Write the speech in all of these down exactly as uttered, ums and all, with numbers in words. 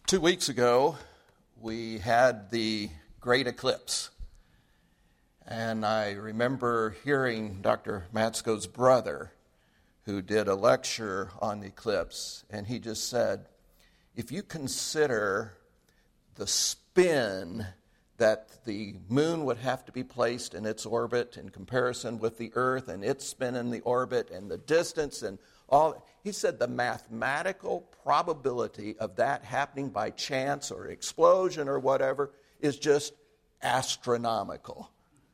Two weeks ago, we had the great eclipse. And I remember hearing Doctor Matsko's brother, who did a lecture on the eclipse, and he just said, if you consider the spin that the moon would have to be placed in its orbit in comparison with the Earth and its spin in the orbit and the distance and all, he said the mathematical probability of that happening by chance or explosion or whatever is just astronomical.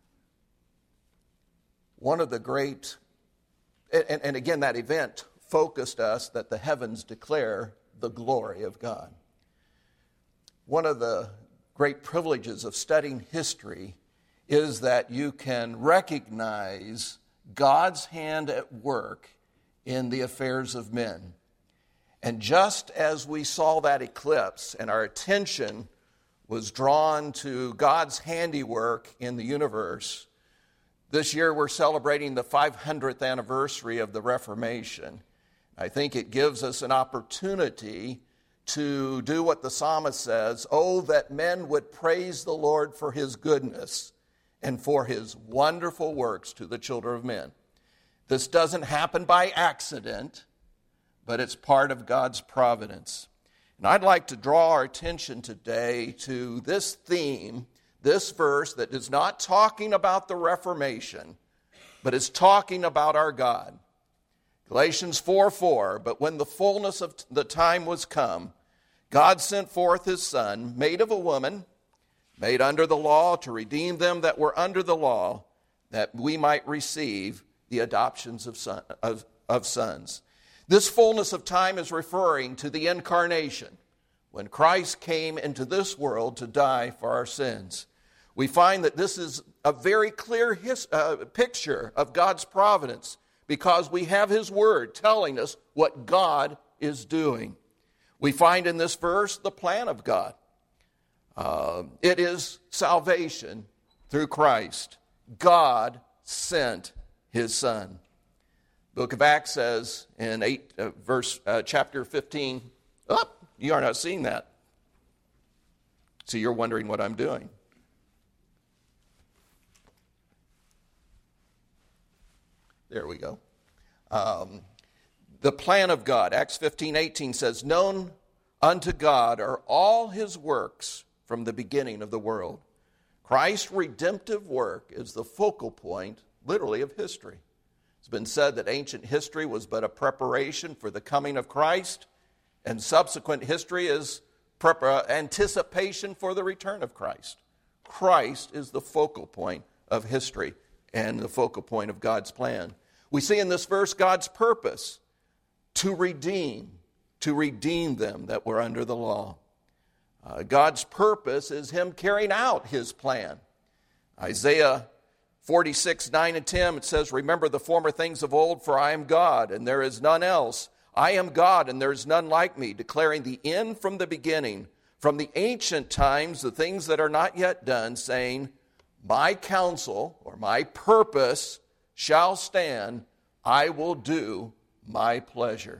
One of the great, and, and again, that event focused us that the heavens declare the glory of God. One of the great privileges of studying history is that you can recognize God's hand at work in the affairs of men. And just as we saw that eclipse and our attention was drawn to God's handiwork in the universe, this year we're celebrating the five hundredth anniversary of the Reformation. I think it gives us an opportunity to do what the psalmist says, oh, that men would praise the Lord for his goodness and for his wonderful works to the children of men. This doesn't happen by accident, but it's part of God's providence. And I'd like to draw our attention today to this theme, this verse that is not talking about the Reformation, but is talking about our God. Galatians four four, but when the fullness of the time was come, God sent forth his Son, made of a woman, made under the law, to redeem them that were under the law, that we might receive the adoptions of, son, of, of sons. This fullness of time is referring to the incarnation, when Christ came into this world to die for our sins. We find that this is a very clear his, uh, picture of God's providence, because we have his word telling us what God is doing. We find in this verse the plan of God. Uh, it is salvation through Christ. God sent his Son. The book of Acts says in eight, uh, verse uh, chapter fifteen, oh, you are not seeing that. So you're wondering what I'm doing. There we go. Um, the plan of God, Acts fifteen eighteen says, known unto God are all his works from the beginning of the world. Christ's redemptive work is the focal point, literally, of history. It's been said that ancient history was but a preparation for the coming of Christ, and subsequent history is prep- anticipation for the return of Christ. Christ is the focal point of history and the focal point of God's plan. We see in this verse God's purpose to redeem, to redeem them that were under the law. Uh, God's purpose is him carrying out his plan. Isaiah forty-six, nine and ten, it says, remember the former things of old, for I am God, and there is none else. I am God, and there is none like me, declaring the end from the beginning, from the ancient times, the things that are not yet done, saying, my counsel, or my purpose, shall stand, I will do my pleasure.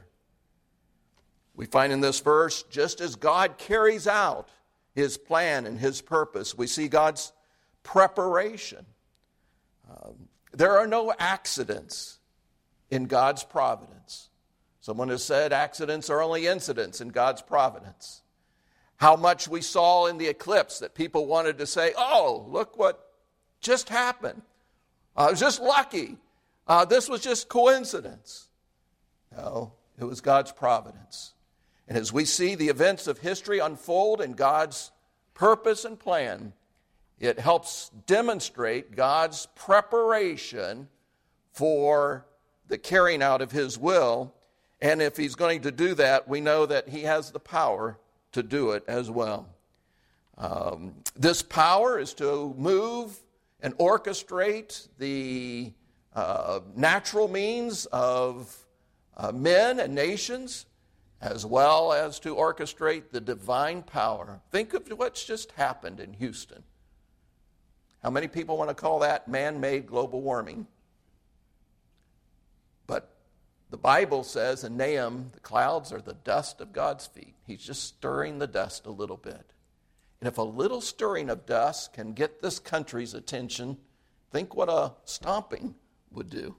We find in this verse, just as God carries out his plan and his purpose, we see God's preparation. Um, there are no accidents in God's providence. Someone has said accidents are only incidents in God's providence. How much we saw in the eclipse that people wanted to say, oh, look what just happened. I was just lucky. Uh, this was just coincidence. No, it was God's providence. And as we see the events of history unfold in God's purpose and plan, it helps demonstrate God's preparation for the carrying out of his will. And if he's going to do that, we know that he has the power to do it as well. Um, this power is to move and orchestrate the uh, natural means of uh, men and nations, as well as to orchestrate the divine power. Think of what's just happened in Houston. How many people want to call that man-made global warming? But The Bible says in Nahum, the clouds are the dust of God's feet. He's just stirring the dust a little bit. And if a little stirring of dust can get this country's attention, think what a stomping would do.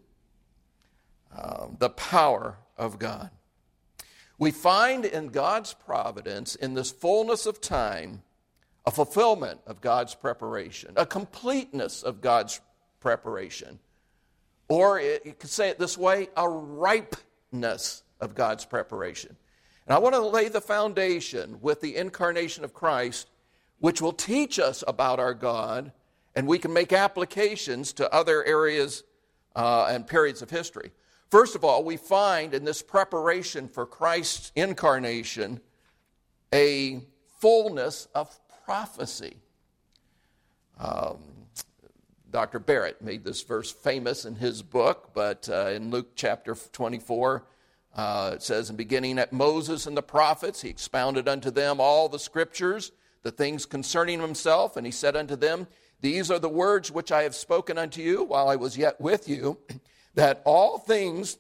Um, the power of God. We find in God's providence, in this fullness of time, a fulfillment of God's preparation, a completeness of God's preparation. Or it, you could say it this way, a ripeness of God's preparation. And I want to lay the foundation with the incarnation of Christ, which will teach us about our God, and we can make applications to other areas uh, and periods of history. First of all, we find in this preparation for Christ's incarnation a fullness of prophecy. Um, Doctor Barrett made this verse famous in his book, but uh, in Luke chapter twenty-four, uh, it says, "In beginning at Moses and the prophets, he expounded unto them all the scriptures, the things concerning himself, and he said unto them, These are the words which I have spoken unto you while I was yet with you, that all things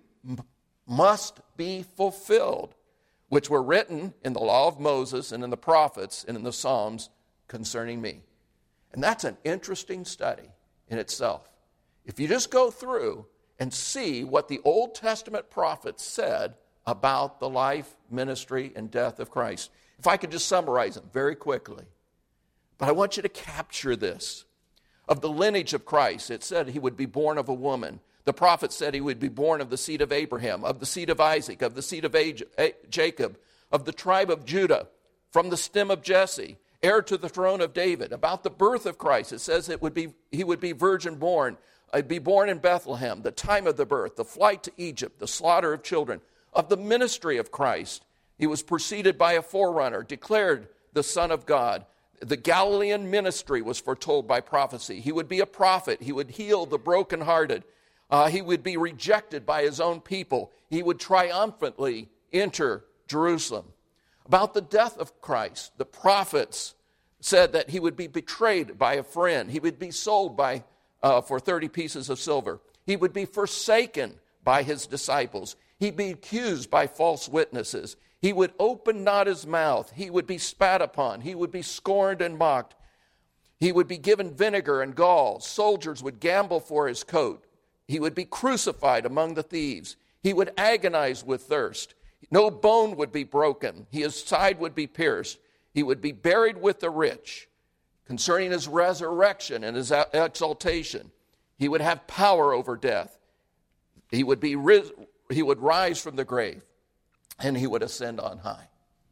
must be fulfilled, which were written in the law of Moses and in the prophets and in the Psalms concerning me." And that's an interesting study in itself. If you just go through and see what the Old Testament prophets said about the life, ministry, and death of Christ. If I could just summarize them very quickly. But I want you to capture this. Of the lineage of Christ, it said he would be born of a woman. The prophet said he would be born of the seed of Abraham, of the seed of Isaac, of the seed of Jacob, of the tribe of Judah, from the stem of Jesse, heir to the throne of David. About the birth of Christ, it says it would be he would be virgin born, uh, be born in Bethlehem, the time of the birth, the flight to Egypt, the slaughter of children. Of the ministry of Christ, he was preceded by a forerunner, declared the Son of God. The Galilean ministry was foretold by prophecy. He would be a prophet. He would heal the brokenhearted. Uh, he would be rejected by his own people. He would triumphantly enter Jerusalem. About the death of Christ, the prophets said that he would be betrayed by a friend. He would be sold by uh, for thirty pieces of silver. He would be forsaken by his disciples. He'd be accused by false witnesses. He would open not his mouth. He would be spat upon. He would be scorned and mocked. He would be given vinegar and gall. Soldiers would gamble for his coat. He would be crucified among the thieves. He would agonize with thirst. No bone would be broken. His side would be pierced. He would be buried with the rich. Concerning his resurrection and his exaltation, he would have power over death. He would be he would rise from the grave, and he would ascend on high.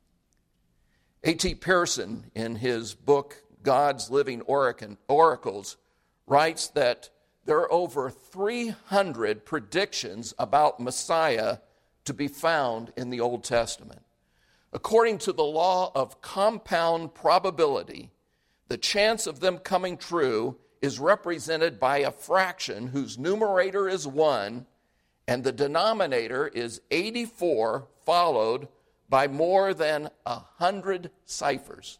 A T Pearson, in his book God's Living Oracles, writes that there are over three hundred predictions about Messiah to be found in the Old Testament. According to the law of compound probability, the chance of them coming true is represented by a fraction whose numerator is one and the denominator is eighty-four, followed by more than one hundred ciphers.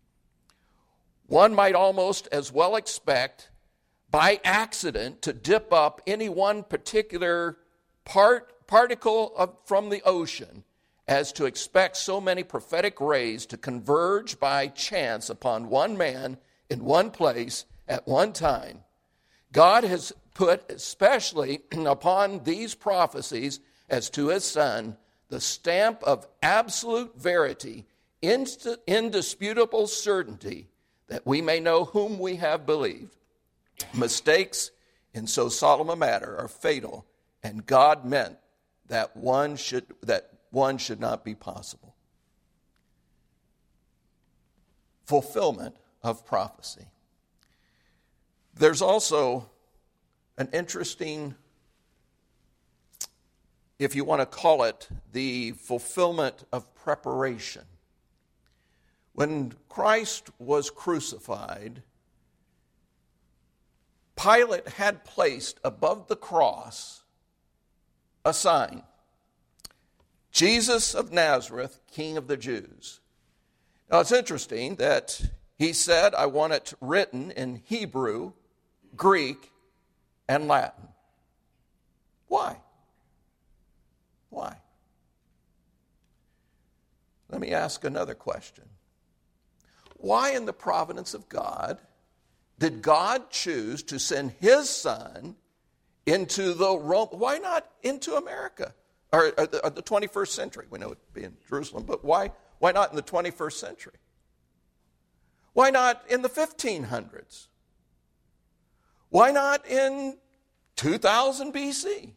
One might almost as well expect by accident to dip up any one particular part particle of, from the ocean as to expect so many prophetic rays to converge by chance upon one man in one place at one time. God has put especially upon these prophecies as to his Son the stamp of absolute verity, inst- indisputable certainty, that we may know whom we have believed. Mistakes in so solemn a matter are fatal, and God meant that one should that one should not be possible. Fulfillment of prophecy. There's also an interesting, if you want to call it, the fulfillment of preparation. When Christ was crucified, Pilate had placed above the cross a sign: Jesus of Nazareth, King of the Jews. Now it's interesting that he said, I want it written in Hebrew, Greek, and Latin. Why? Why? Let me ask another question. Why in the providence of God did God choose to send his son into the Rome? Why not into America? Or, or, the, or the twenty-first century? We know it'd be in Jerusalem, but why, why not in the twenty-first century? Why not in the fifteen hundreds? Why not in two thousand B C?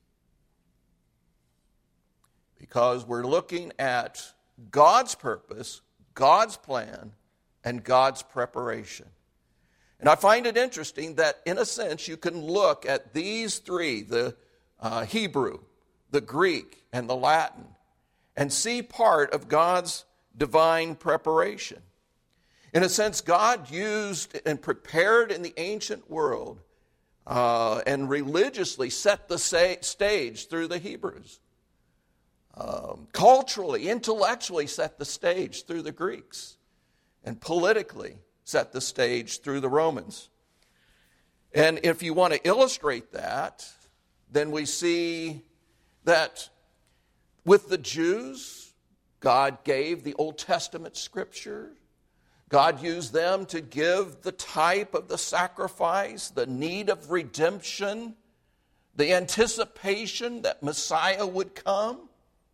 Because we're looking at God's purpose, God's plan, and God's preparation. And I find it interesting that, in a sense, you can look at these three, the uh, Hebrew, the Greek, and the Latin, and see part of God's divine preparation. In a sense, God used and prepared in the ancient world uh, and religiously set the sa- stage through the Hebrews. Um, culturally, intellectually set the stage through the Greeks, and politically set the stage through the Romans. And if you want to illustrate that, then we see that with the Jews, God gave the Old Testament scripture. God used them to give the type of the sacrifice, the need of redemption, the anticipation that Messiah would come.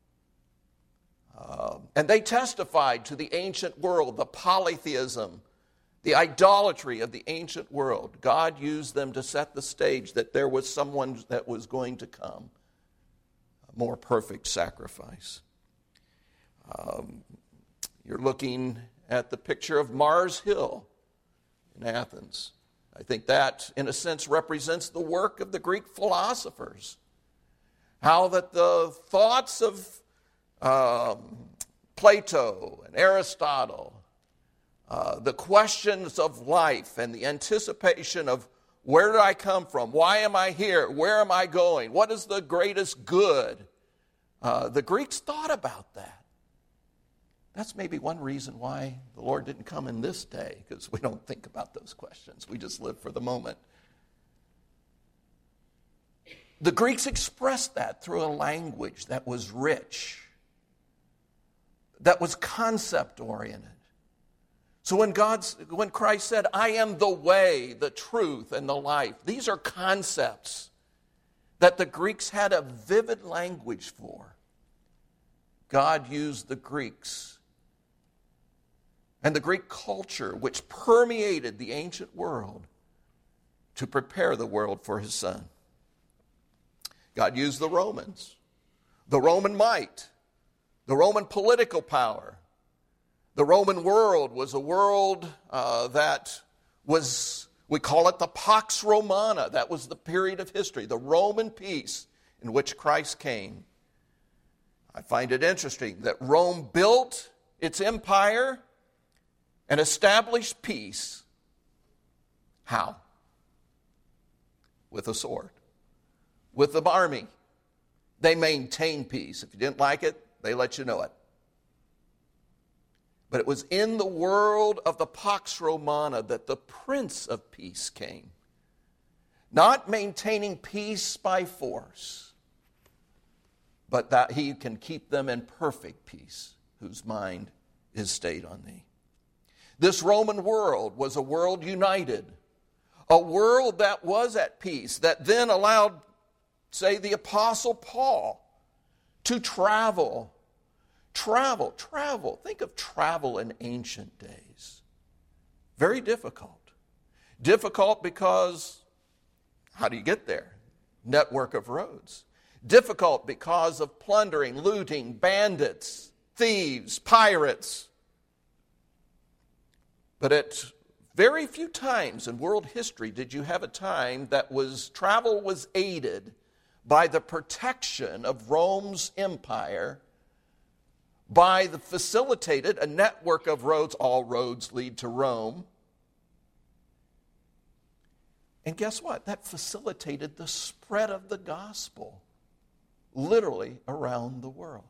Uh, and they testified to the ancient world, the polytheism, the idolatry of the ancient world. God used them to set the stage that there was someone that was going to come, a more perfect sacrifice. Um, you're looking at the picture of Mars Hill in Athens. I think that, in a sense, represents the work of the Greek philosophers. How that the thoughts of Um, Plato and Aristotle, uh, the questions of life and the anticipation of where did I come from? Why am I here? Where am I going? What is the greatest good? Uh, the Greeks thought about that. That's maybe one reason why the Lord didn't come in this day, because we don't think about those questions. We just live for the moment. The Greeks expressed that through a language that was rich, that was concept-oriented. So when God's, when Christ said, I am the way, the truth, and the life, these are concepts that the Greeks had a vivid language for. God used the Greeks and the Greek culture, which permeated the ancient world, to prepare the world for his Son. God used the Romans, the Roman might, the Roman political power. The Roman world was a world uh, that was, we call it the Pax Romana. That was the period of history, the Roman peace in which Christ came. I find it interesting that Rome built its empire and established peace. How? With a sword, with the army. They maintained peace. If you didn't like it, they let you know it. But it was in the world of the Pax Romana that the Prince of Peace came. Not maintaining peace by force, but that he can keep them in perfect peace, whose mind is stayed on thee. This Roman world was a world united, a world that was at peace, that then allowed, say, the Apostle Paul to travel, travel, travel. Think of travel in ancient days. Very difficult. Difficult because, how do you get there? Network of roads. Difficult because of plundering, looting, bandits, thieves, pirates. But at very few times in world history did you have a time that was travel was aided by the protection of Rome's empire, by the facilitated a network of roads. All roads lead to Rome. And guess what? That facilitated the spread of the gospel literally around the world.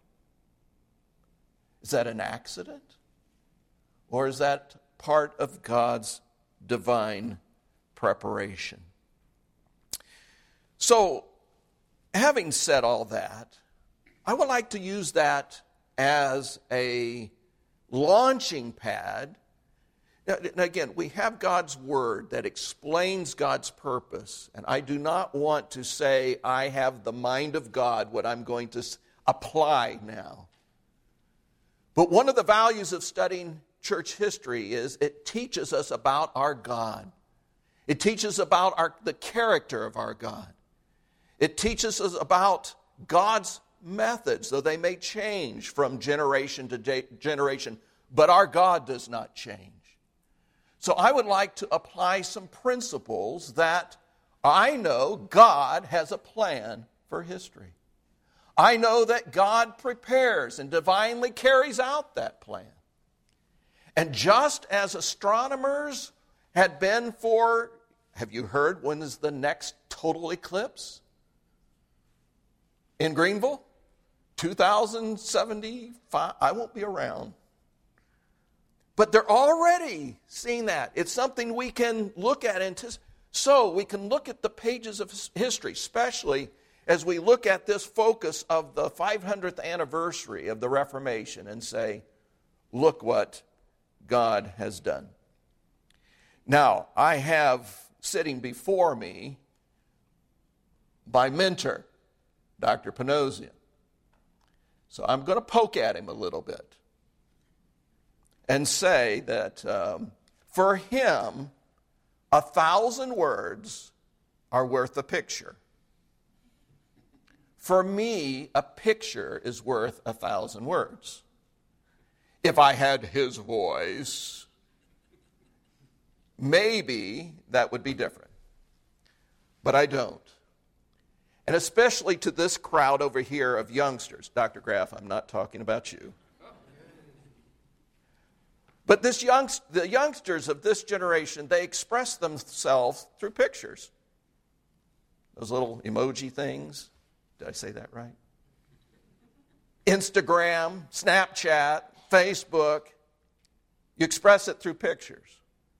Is that an accident? Or is that part of God's divine preparation? So, having said all that, I would like to use that as a launching pad. Now, again, we have God's word that explains God's purpose, and I do not want to say I have the mind of God, what I'm going to apply now. But one of the values of studying church history is it teaches us about our God. It teaches about our, the character of our God. It teaches us about God's methods, though they may change from generation to de- generation, but our God does not change. So I would like to apply some principles that I know God has a plan for history. I know that God prepares and divinely carries out that plan. And just as astronomers had been for, have you heard when is the next total eclipse? In Greenville? two thousand seventy-five. I won't be around. But they're already seeing that. It's something we can look at. And t- so we can look at the pages of history, especially as we look at this focus of the five hundredth anniversary of the Reformation and say, look what God has done. Now, I have sitting before me my mentor, Doctor Panosian. So I'm going to poke at him a little bit and say that um, for him, a thousand words are worth a picture. For me, a picture is worth a thousand words. If I had his voice, maybe that would be different. But I don't. And especially to this crowd over here of youngsters. Doctor Graff, I'm not talking about you. But this young, the youngsters of this generation, they express themselves through pictures. Those little emoji things. Did I say that right? Instagram, Snapchat, Facebook. You express it through pictures.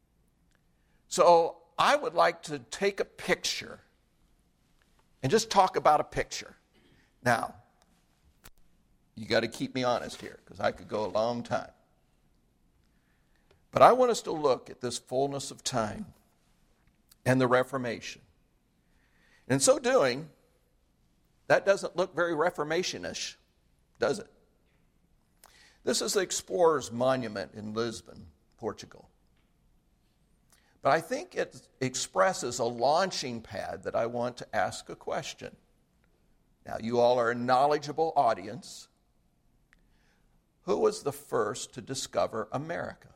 So I would like to take a picture and just talk about a picture. Now, you got to keep me honest here because I could go a long time. But I want us to look at this fullness of time and the Reformation. And in so doing, that doesn't look very Reformation-ish, does it? This is the Explorers Monument in Lisbon, Portugal. But I think it expresses a launching pad that I want to ask a question. Now, you all are a knowledgeable audience. Who was the first to discover America?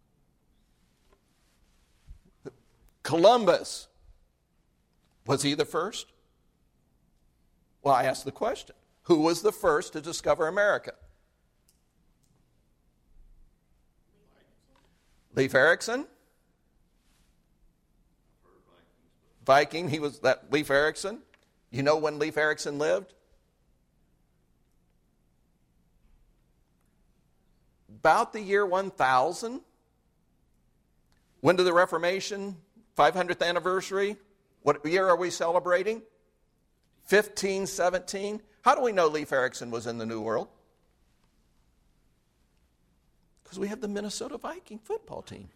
Columbus. Was he the first? Well, I asked the question. Who was the first to discover America? Leif Erikson? Viking, he was that Leif Erikson. You know when Leif Erikson lived? About the year one thousand. When did the Reformation, five hundredth anniversary? What year are we celebrating? fifteen seventeen. How do we know Leif Erikson was in the New World? Because we have the Minnesota Viking football team.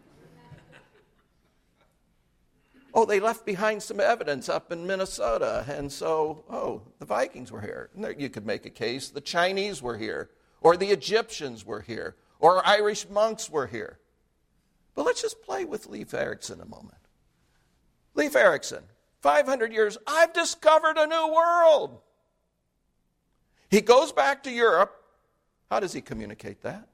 Oh, they left behind some evidence up in Minnesota, and so, oh, the Vikings were here. And there, you could make a case the Chinese were here, or the Egyptians were here, or Irish monks were here. But let's just play with Leif Erikson a moment. Leif Erikson, five hundred years, I've discovered a new world. He goes back to Europe. How does he communicate that?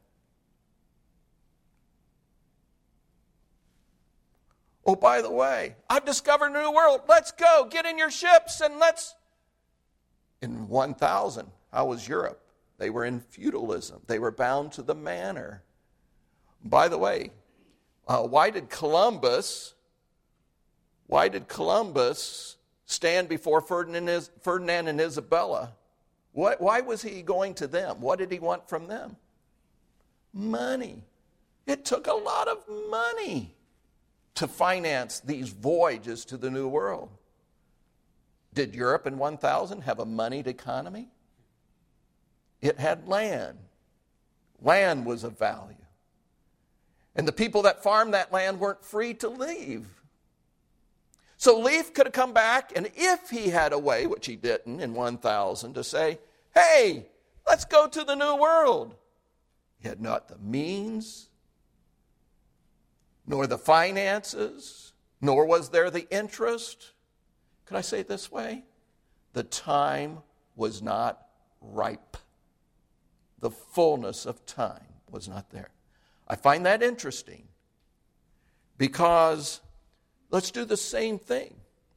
Oh, by the way, I've discovered a new world. Let's go. Get in your ships and let's... In one thousand, how was Europe? They were in feudalism. They were bound to the manor. By the way, uh, why did Columbus... Why did Columbus stand before Ferdinand, Ferdinand and Isabella? What, why was he going to them? What did he want from them? Money. It took a lot of money to finance these voyages to the New World. Did Europe in one thousand have a moneyed economy? it had land. Land was of value. And the people that farmed that land weren't free to leave. So Leif could have come back, and if he had a way, which he didn't in one thousand, to say, hey, let's go to the New World. He had not the means, nor the finances, nor was there the interest. Could I say it this way? The time was not ripe. The fullness of time was not there. I find that interesting because let's do the same thing.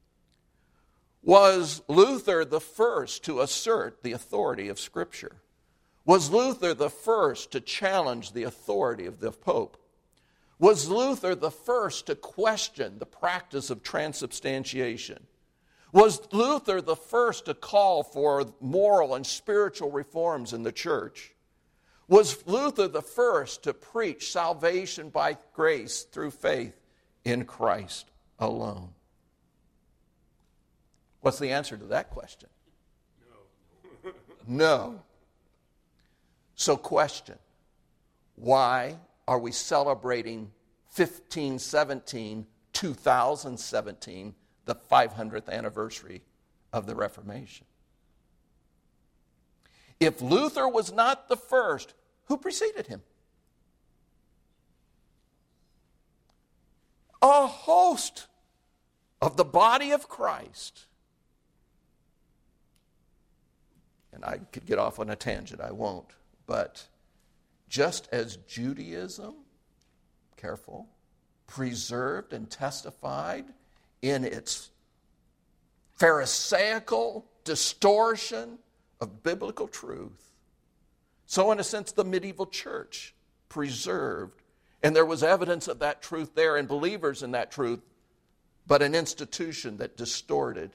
Was Luther the first to assert the authority of Scripture? Was Luther the first to challenge the authority of the Pope? Was Luther the first to question the practice of transubstantiation? Was Luther the first to call for moral and spiritual reforms in the church? Was Luther the first to preach salvation by grace through faith in Christ alone? What's the answer to that question? No. No. So question, why are we celebrating fifteen seventeen, two thousand seventeen, the five hundredth anniversary of the Reformation? If Luther was not the first, who preceded him? A host of the body of Christ. And I could get off on a tangent, I won't. But just as Judaism, careful, preserved and testified in its Pharisaical distortion of biblical truth, so in a sense the medieval church preserved, and there was evidence of that truth there and believers in that truth, but an institution that distorted.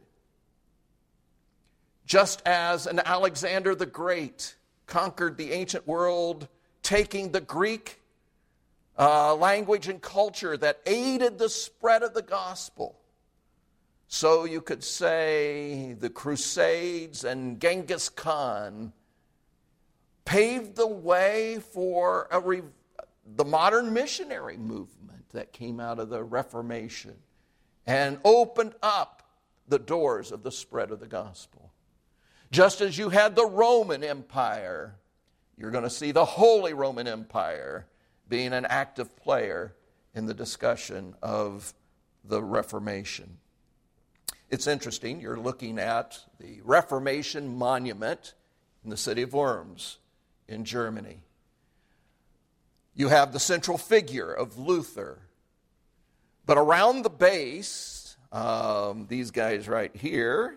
Just as an Alexander the Great conquered the ancient world, taking the Greek uh, language and culture that aided the spread of the gospel. So you could say the Crusades and Genghis Khan paved the way for a re- the modern missionary movement that came out of the Reformation and opened up the doors of the spread of the gospel. Just as you had the Roman Empire, you're going to see the Holy Roman Empire being an active player in the discussion of the Reformation. It's interesting, you're looking at the Reformation monument in the city of Worms in Germany. You have the central figure of Luther. But around the base, um, these guys right here,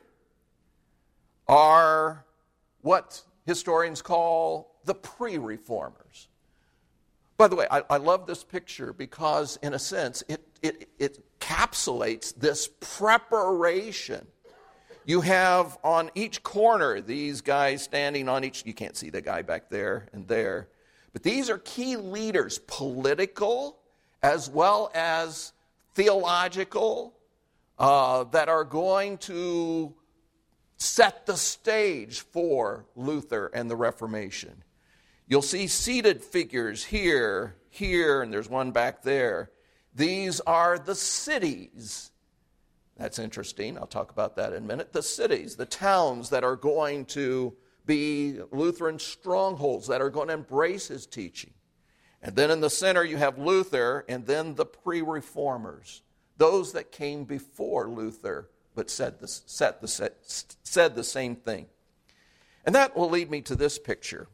are what historians call the pre-reformers. By the way, I, I love this picture because, in a sense, it, it, it encapsulates this preparation. You have on each corner these guys standing on each, you can't see the guy back there and there, but these are key leaders, political as well as theological, uh, that are going to set the stage for Luther and the Reformation. You'll see seated figures here, here, and there's one back there. These are the cities. That's interesting. I'll talk about that in a minute. The cities, the towns that are going to be Lutheran strongholds, that are going to embrace his teaching. And then in the center you have Luther, and then the pre-reformers, those that came before Luther, but said the, said, the, said the same thing. And that will lead me to this picture,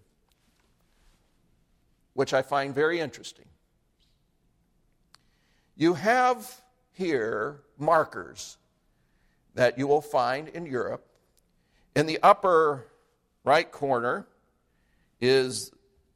which I find very interesting. You have here markers that you will find in Europe. In the upper right corner is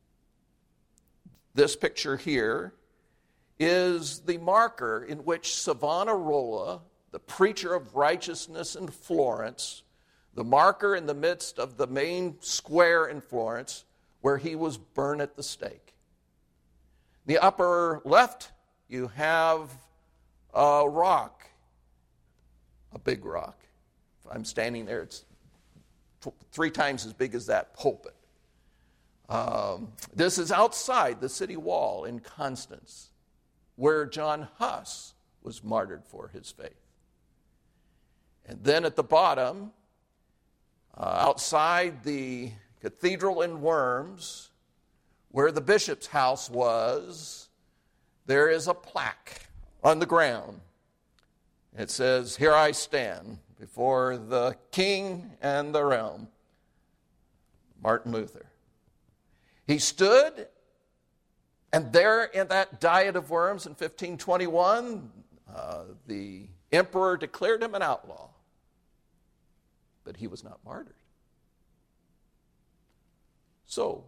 this picture here, is the marker in which Savonarola, the preacher of righteousness in Florence, the marker in the midst of the main square in Florence, where he was burned at the stake. The upper left, you have a rock, a big rock. If I'm standing there, it's three times as big as that pulpit. Um, this is outside the city wall in Constance, where John Huss was martyred for his faith. And then at the bottom, uh, outside the cathedral in Worms, where the bishop's house was, there is a plaque on the ground. It says, "Here I stand before the king and the realm, Martin Luther." He stood, and there in that Diet of Worms in fifteen twenty-one, uh, the emperor declared him an outlaw. But he was not martyred. So,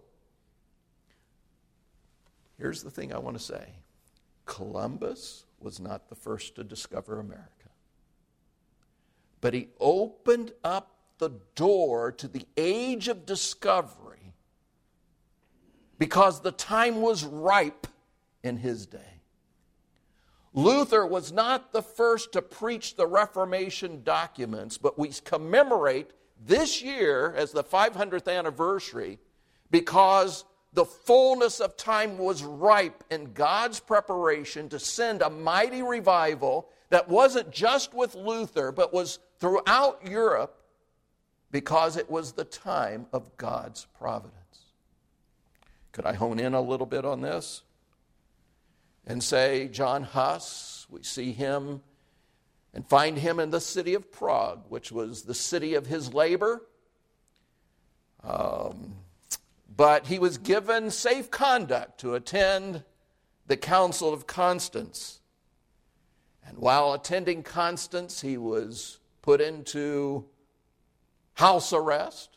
here's the thing I want to say. Columbus was not the first to discover America. But he opened up the door to the age of discovery because the time was ripe in his day. Luther was not the first to preach the Reformation documents, but we commemorate this year as the five hundredth anniversary because the fullness of time was ripe in God's preparation to send a mighty revival that wasn't just with Luther, but was throughout Europe because it was the time of God's providence. Could I hone in a little bit on this? And say, John Huss, we see him and find him in the city of Prague, which was the city of his labor. Um, but he was given safe conduct to attend the Council of Constance. And while attending Constance, he was put into house arrest,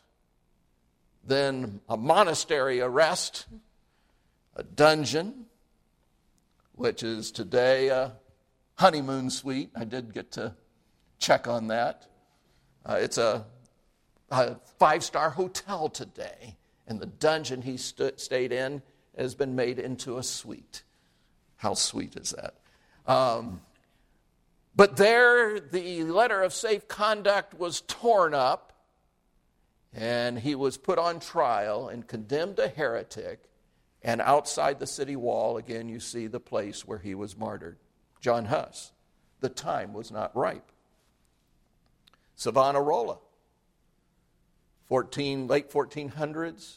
then a monastery arrest, a dungeon, which is today a honeymoon suite. I did get to check on that. Uh, it's a, a five-star hotel today, and the dungeon he st- stayed in has been made into a suite. How sweet is that? Um, but there, the letter of safe conduct was torn up, and he was put on trial and condemned a heretic. And outside the city wall, again, you see the place where he was martyred. John Huss. The time was not ripe. Savonarola. fourteen, late fourteen hundreds.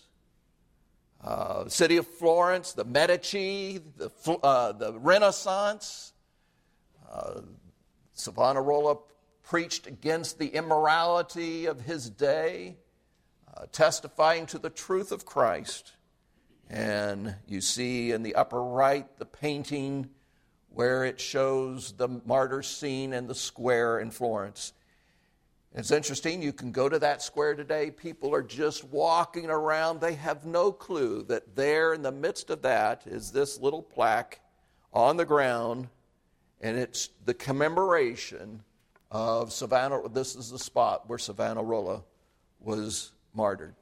Uh, city of Florence, the Medici, the, uh, the Renaissance. Uh, Savonarola preached against the immorality of his day, uh, testifying to the truth of Christ. And you see in the upper right the painting where it shows the martyr scene in the square in Florence. It's interesting, you can go to that square today. People are just walking around. They have no clue that there in the midst of that is this little plaque on the ground, and it's the commemoration of Savonarola. This is the spot where Savonarola was martyred.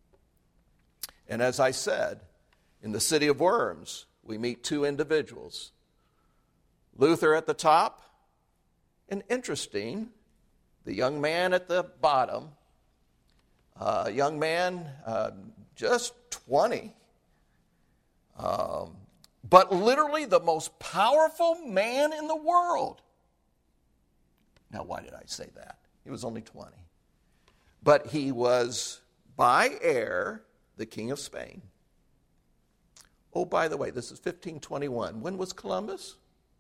And as I said, in the city of Worms, we meet two individuals. Luther at the top, and interesting, the young man at the bottom, a uh, young man, uh, just twenty, um, but literally the most powerful man in the world. Now, why did I say that? He was only twenty. But he was, by heir, the King of Spain. Oh, by the way, this is fifteen twenty-one. When was Columbus?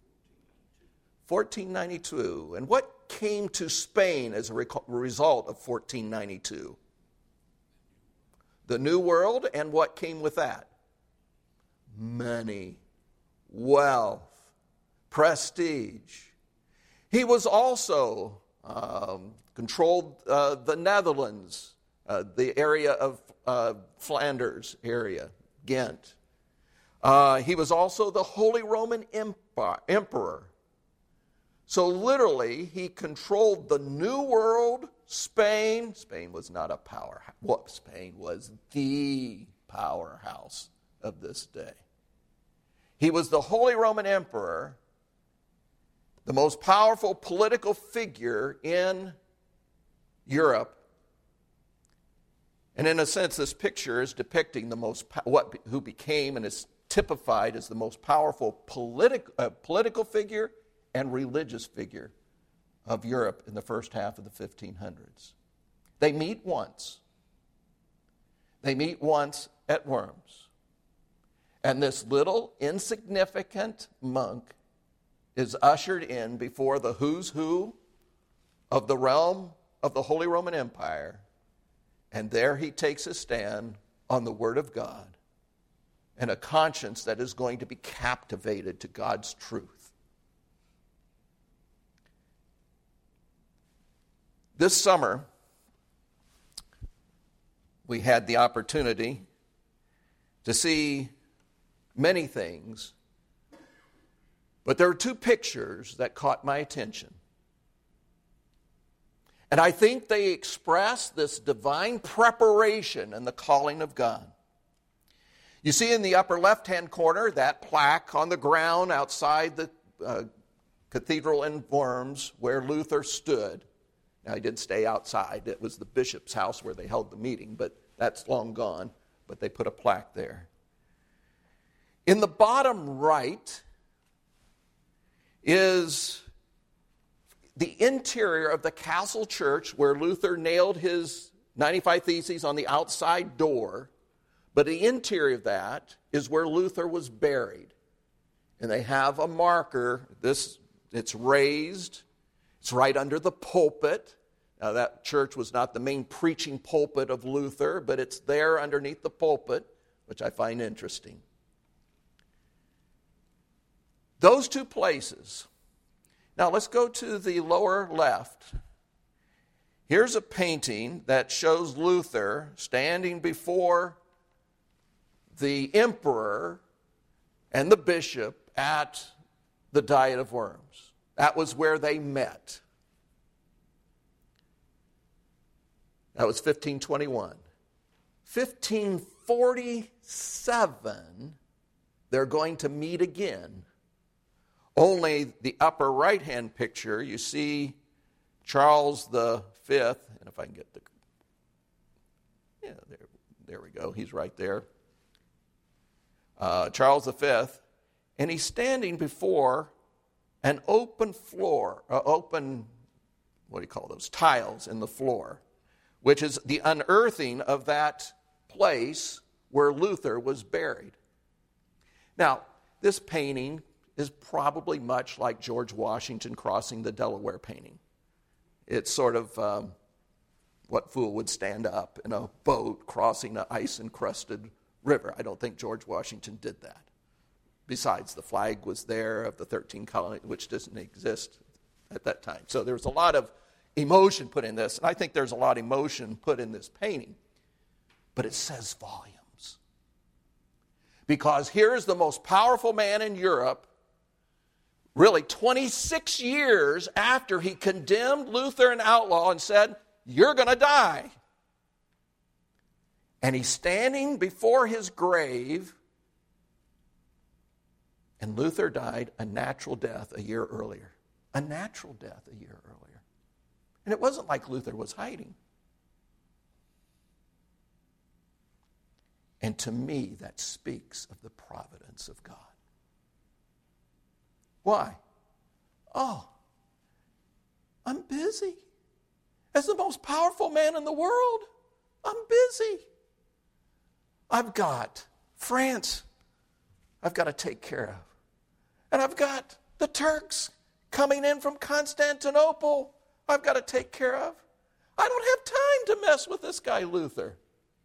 fourteen ninety-two. And what came to Spain as a result of fourteen ninety-two? The New World, and what came with that? Money, wealth, prestige. He was also um, controlled uh, the Netherlands, uh, the area of uh, Flanders area, Ghent. Uh, he was also the Holy Roman Emperor. So literally, he controlled the New World, Spain. Spain was not a powerhouse. Well, Spain was the powerhouse of this day. He was the Holy Roman Emperor, the most powerful political figure in Europe. And in a sense, this picture is depicting the most what who became and is typified as the most powerful politic, uh, political figure and religious figure of Europe in the first half of the fifteen hundreds. They meet once. They meet once at Worms. And this little insignificant monk is ushered in before the who's who of the realm of the Holy Roman Empire. And there he takes a stand on the Word of God and a conscience that is going to be captivated to God's truth. This summer, we had the opportunity to see many things, but there are two pictures that caught my attention. And I think they express this divine preparation and the calling of God. You see in the upper left-hand corner that plaque on the ground outside the uh, cathedral in Worms where Luther stood. Now, he didn't stay outside. It was the bishop's house where they held the meeting, but that's long gone. But they put a plaque there. In the bottom right is the interior of the castle church where Luther nailed his ninety-five Theses on the outside door. But the interior of that is where Luther was buried. And they have a marker. This, it's raised. It's right under the pulpit. Now, that church was not the main preaching pulpit of Luther, but it's there underneath the pulpit, which I find interesting. Those two places. Now, let's go to the lower left. Here's a painting that shows Luther standing before the emperor and the bishop at the Diet of Worms. That was where they met. That was fifteen twenty-one. fifteen forty-seven, they're going to meet again. Only the upper right-hand picture, you see Charles the Fifth, and if I can get the, yeah, there, there we go, he's right there. Uh, Charles the Fifth, and he's standing before an open floor, uh, open, what do you call those, tiles in the floor, which is the unearthing of that place where Luther was buried. Now, this painting is probably much like George Washington crossing the Delaware painting. It's sort of um, what fool would stand up in a boat crossing an ice-encrusted river. I don't think George Washington did that. Besides, the flag was there of the thirteen colonies, which doesn't exist at that time. So there was a lot of emotion put in this, and I think there's a lot of emotion put in this painting. But it says volumes. Because here's the most powerful man in Europe, really twenty-six years after he condemned Luther an outlaw and said, "You're going to die." And he's standing before his grave, and Luther died a natural death a year earlier. A natural death a year earlier. And it wasn't like Luther was hiding. And to me, that speaks of the providence of God. Why? Oh, I'm busy. As the most powerful man in the world, I'm busy. I've got France I've got to take care of. And I've got the Turks coming in from Constantinople I've got to take care of. I don't have time to mess with this guy Luther.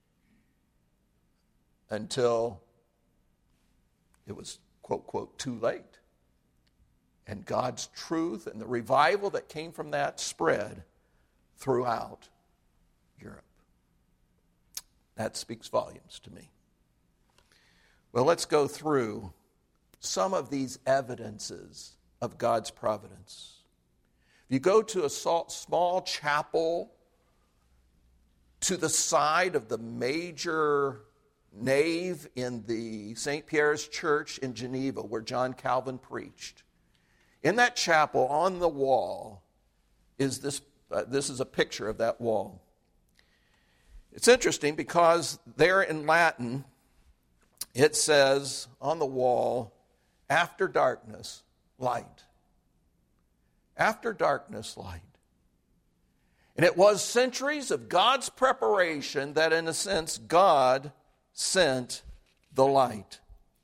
Until it was, quote, quote, too late. And God's truth and the revival that came from that spread throughout Europe. That speaks volumes to me. Well, let's go through some of these evidences of God's providence. If you go to a small chapel to the side of the major nave in the Saint Pierre's Church in Geneva where John Calvin preached, in that chapel on the wall is this, uh, this is a picture of that wall. It's interesting because there in Latin, it says on the wall, after darkness, light. After darkness, light. And it was centuries of God's preparation that, in a sense, God sent the light.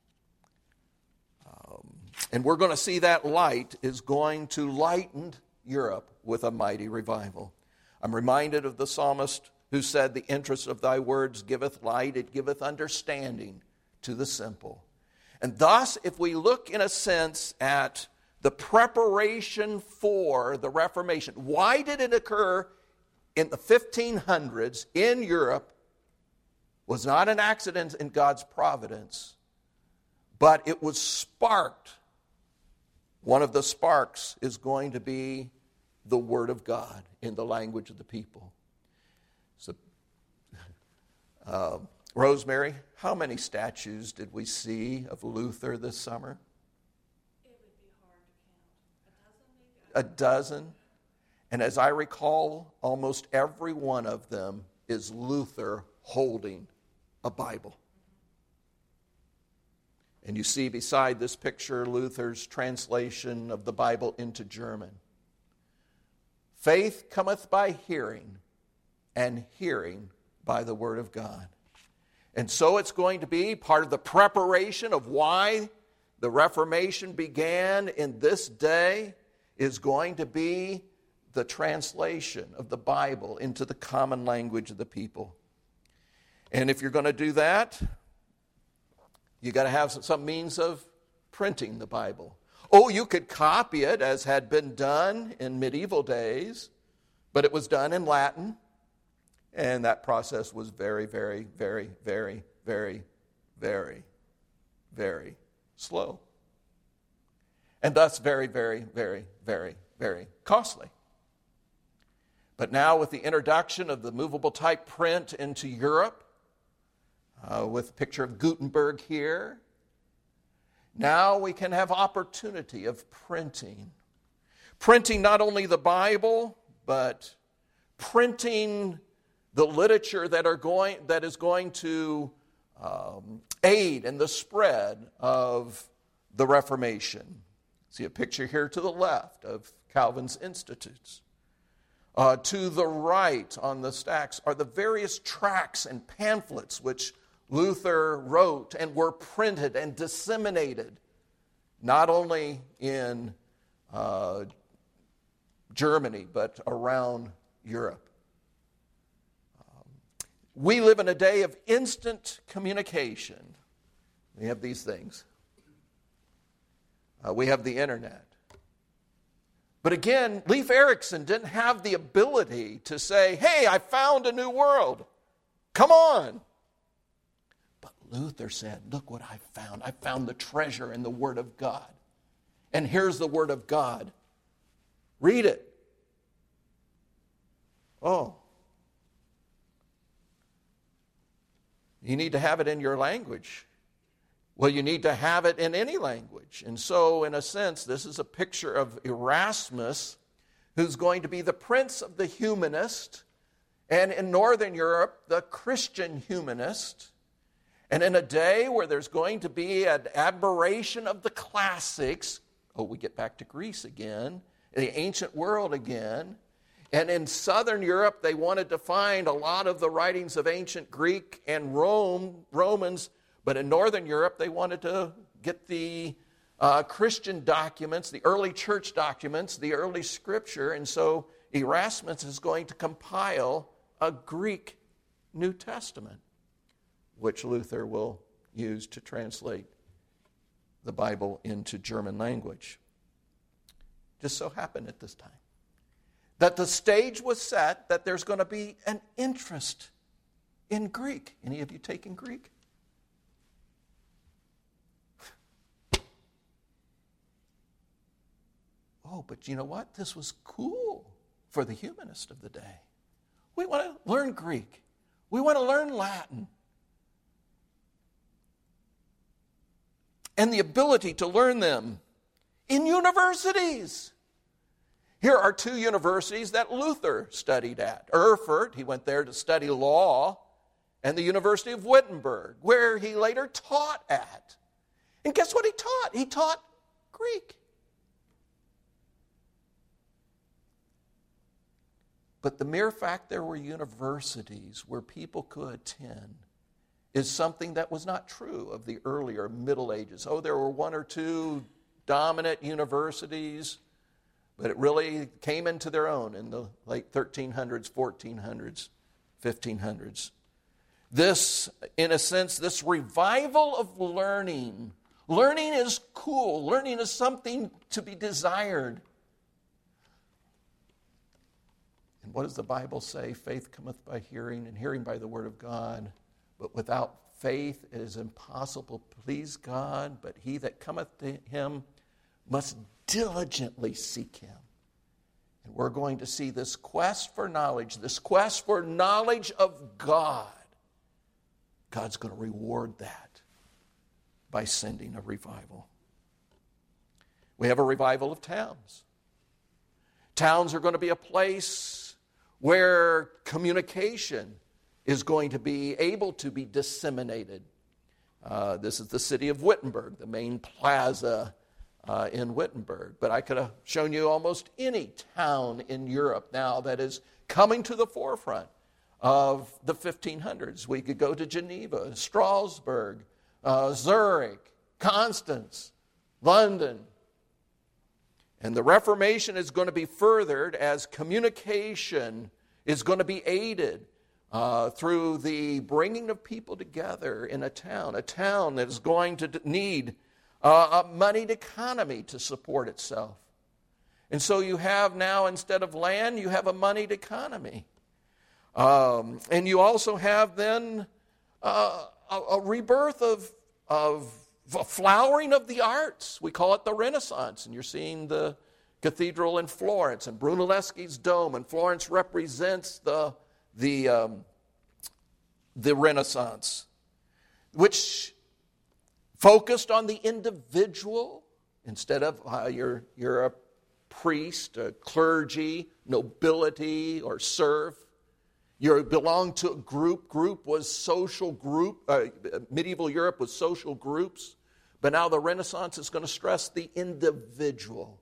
Um, and we're going to see that light is going to lighten Europe with a mighty revival. I'm reminded of the psalmist who said, the interest of thy words giveth light, it giveth understanding to the simple. And thus, if we look in a sense at the preparation for the Reformation, why did it occur in the fifteen hundreds in Europe? Was not an accident in God's providence, but it was sparked. One of the sparks is going to be the Word of God in the language of the people. So, uh, Rosemary, how many statues did we see of Luther this summer? It would be hard to count. A dozen, maybe? A dozen. And as I recall, almost every one of them is Luther holding a Bible. And you see beside this picture Luther's translation of the Bible into German. Faith cometh by hearing, and hearing by the Word of God. And so it's going to be part of the preparation of why the Reformation began in this day is going to be the translation of the Bible into the common language of the people. And if you're going to do that, you got to have some means of printing the Bible. Oh, you could copy it as had been done in medieval days, but it was done in Latin. And that process was very, very, very, very, very, very, very slow. And thus very, very, very, very, very costly. But now with the introduction of the movable type print into Europe, uh, with a picture of Gutenberg here, now we can have opportunity of printing. Printing not only the Bible, but printing the literature that are going that is going to um, aid in the spread of the Reformation. See a picture here to the left of Calvin's Institutes. Uh, to the right on the stacks are the various tracts and pamphlets which Luther wrote and were printed and disseminated, not only in uh, Germany, but around Europe. We live in a day of instant communication. We have these things. Uh, we have the internet. But again, Leif Erikson didn't have the ability to say, hey, I found a new world. Come on. But Luther said, look what I found. I found the treasure in the Word of God. And here's the Word of God. Read it. Oh. You need to have it in your language. Well, you need to have it in any language. And so, in a sense, this is a picture of Erasmus, who's going to be the prince of the humanist, and in Northern Europe, the Christian humanist. And in a day where there's going to be an admiration of the classics, oh, we get back to Greece again, the ancient world again. And in Southern Europe, they wanted to find a lot of the writings of ancient Greek and Rome, Romans. But in Northern Europe, they wanted to get the uh, Christian documents, the early church documents, the early scripture. And so Erasmus is going to compile a Greek New Testament, which Luther will use to translate the Bible into German language. Just so happened at this time that the stage was set that there's going to be an interest in Greek. Any of you taking Greek? Oh, but you know what? This was cool for the humanist of the day. We want to learn Greek. We want to learn Latin. And the ability to learn them in universities. Here are two universities that Luther studied at. Erfurt, he went there to study law, and the University of Wittenberg, where he later taught at. And guess what he taught? He taught Greek. But the mere fact there were universities where people could attend is something that was not true of the earlier Middle Ages. Oh, there were one or two dominant universities, but it really came into their own in the late thirteen hundreds, fourteen hundreds, fifteen hundreds. This, in a sense, this revival of learning. Learning is cool. Learning is something to be desired. And what does the Bible say? Faith cometh by hearing, and hearing by the word of God. But without faith it is impossible to please God. But he that cometh to him must diligently seek him. And we're going to see this quest for knowledge, this quest for knowledge of God. God's going to reward that by sending a revival. We have a revival of towns. Towns are going to be a place where communication is going to be able to be disseminated. Uh, this is the city of Wittenberg, the main plaza uh, in Wittenberg. But I could have shown you almost any town in Europe now that is coming to the forefront of the fifteen hundreds. We could go to Geneva, Strasbourg, uh, Zurich, Constance, London. And the Reformation is going to be furthered as communication is going to be aided uh, through the bringing of people together in a town, a town that is going to need uh, a moneyed economy to support itself. And so you have now, instead of land, you have a moneyed economy. Um, and you also have then uh, a, a rebirth of, of a flowering of the arts. We call it the Renaissance. And you're seeing the cathedral in Florence and Brunelleschi's dome. And Florence represents the, the, um, the Renaissance, which focused on the individual instead of uh, you're, you're a priest, a clergy, nobility, or serf. You belong to a group. Group was social group. Uh, medieval Europe was social groups. But now the Renaissance is going to stress the individual.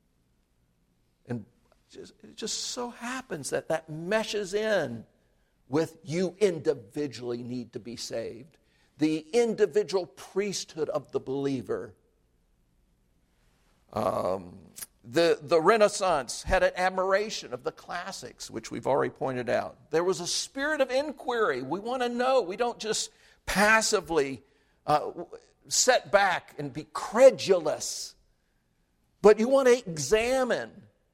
And just, it just so happens that that meshes in with you individually need to be saved. The individual priesthood of the believer. Um, the, the Renaissance had an admiration of the classics, which we've already pointed out. There was a spirit of inquiry. We want to know. We don't just passively uh, sit back and be credulous, but you want to examine.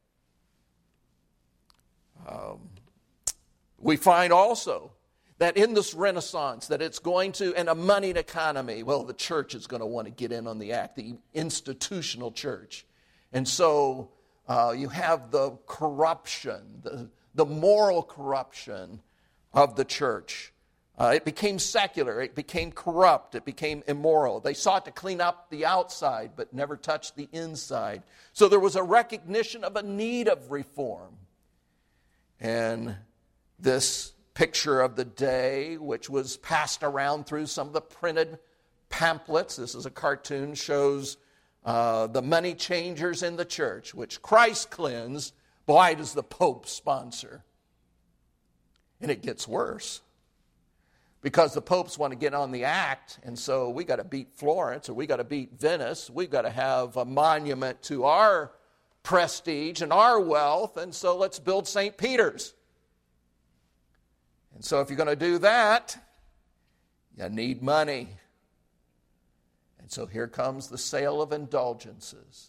Um, we find also that in this Renaissance, that it's going to, and a moneyed economy, well, the church is going to want to get in on the act, the institutional church. And so uh, you have the corruption, the, the moral corruption of the church. Uh, it became secular, it became corrupt, it became immoral. They sought to clean up the outside, but never touched the inside. So there was a recognition of a need of reform. And this picture of the day, which was passed around through some of the printed pamphlets. This is a cartoon, shows uh, the money changers in the church, which Christ cleansed. Boy, does the Pope sponsor. And it gets worse. Because the popes want to get on the act, and so we got to beat Florence, or we got to beat Venice. We've got to have a monument to our prestige and our wealth, and so let's build Saint Peter's. And so if you're going to do that, you need money. And so here comes the sale of indulgences.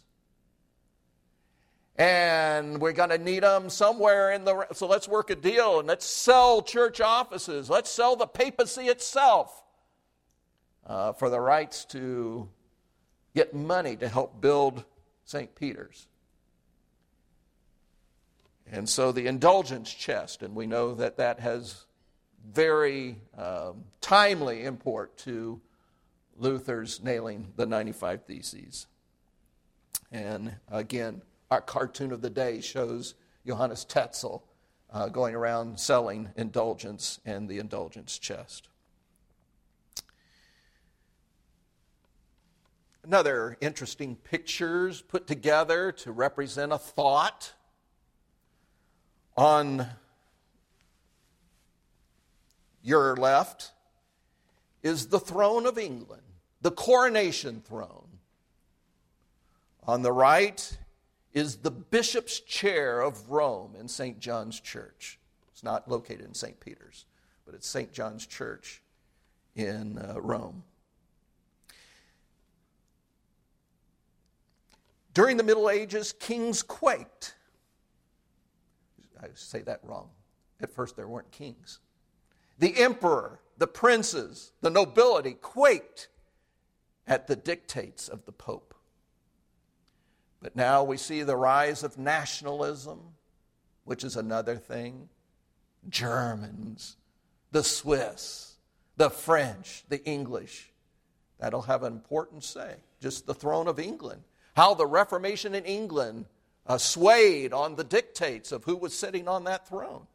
And we're going to need them somewhere in the... So let's work a deal and let's sell church offices. Let's sell the papacy itself uh, for the rights to get money to help build Saint Peter's. And so the indulgence chest, and we know that that has very um, timely import to Luther's nailing the ninety-five Theses. And again, our cartoon of the day shows Johannes Tetzel uh, going around selling indulgence and the indulgence chest. another interesting pictures put together to represent a thought. On your left is the throne of England, the coronation throne. On the right is the bishop's chair of Rome in Saint John's Church. It's not located in Saint Peter's, but it's Saint John's Church in uh, Rome. During the Middle Ages, kings quaked. I say that wrong. At first, there weren't kings. The emperor, the princes, the nobility quaked at the dictates of the Pope. But now we see the rise of nationalism, which is another thing. Germans, the Swiss, the French, the English. That'll have an important say. Just the throne of England. How the Reformation in England uh, swayed on the dictates of who was sitting on that throne.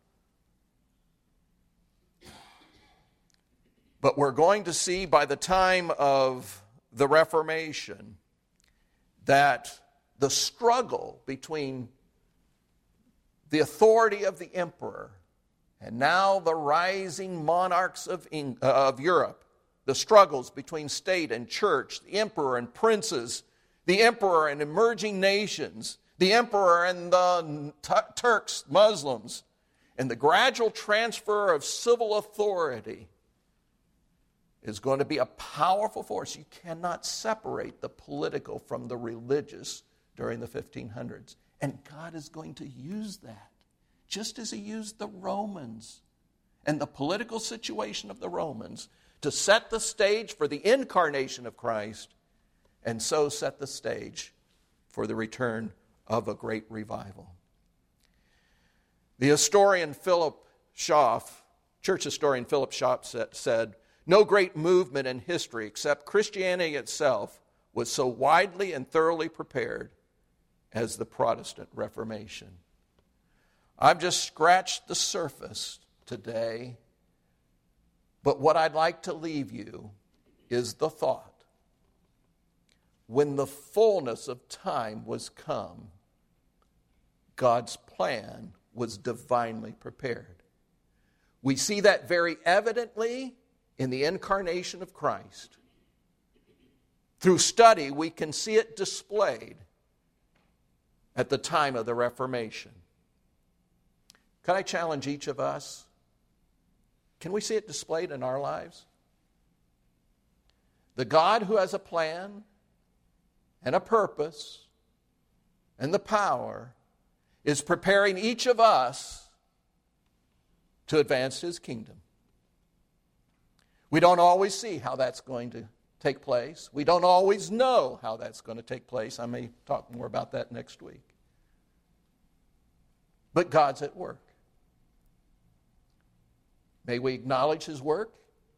But we're going to see by the time of the Reformation that the struggle between the authority of the emperor and now the rising monarchs of, Eng- uh, of Europe, the struggles between state and church, the emperor and princes, the emperor and emerging nations, the emperor and the t- Turks, Muslims, and the gradual transfer of civil authority is going to be a powerful force. You cannot separate the political from the religious during the fifteen hundreds. And God is going to use that, just as he used the Romans and the political situation of the Romans to set the stage for the incarnation of Christ, and so set the stage for the return of a great revival. The historian Philip Schaff, church historian Philip Schaff said, "No great movement in history except Christianity itself was so widely and thoroughly prepared as the Protestant Reformation." I've just scratched the surface today, but what I'd like to leave you is the thought: when the fullness of time was come, God's plan was divinely prepared. We see that very evidently in the incarnation of Christ. Through study, we can see it displayed at the time of the Reformation. Can I challenge each of us? Can we see it displayed in our lives? The God who has a plan and a purpose and the power is preparing each of us to advance his kingdom. We don't always see how that's going to take place. We don't always know how that's going to take place. I may talk more about that next week. But God's at work. May we acknowledge his work,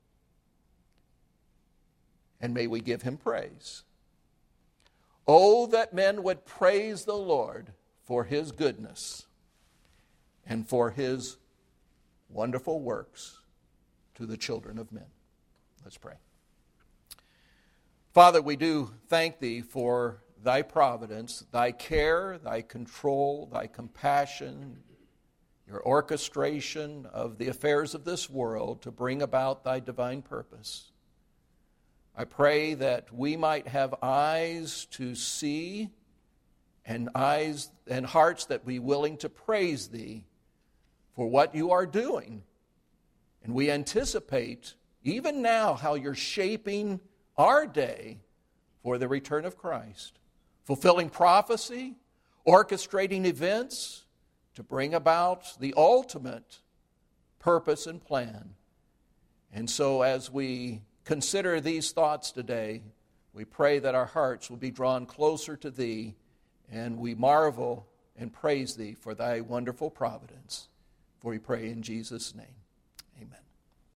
and may we give him praise. Oh, that men would praise the Lord for his goodness and for his wonderful works to the children of men. Let's pray. Father, we do thank thee for thy providence, thy care, thy control, thy compassion, your orchestration of the affairs of this world to bring about thy divine purpose. I pray that we might have eyes to see and eyes and hearts that be willing to praise thee for what you are doing. And we anticipate even now how you're shaping our day for the return of Christ, fulfilling prophecy, orchestrating events to bring about the ultimate purpose and plan. And so as we consider these thoughts today, we pray that our hearts will be drawn closer to thee, and we marvel and praise thee for thy wonderful providence. For we pray in Jesus' name. Amen.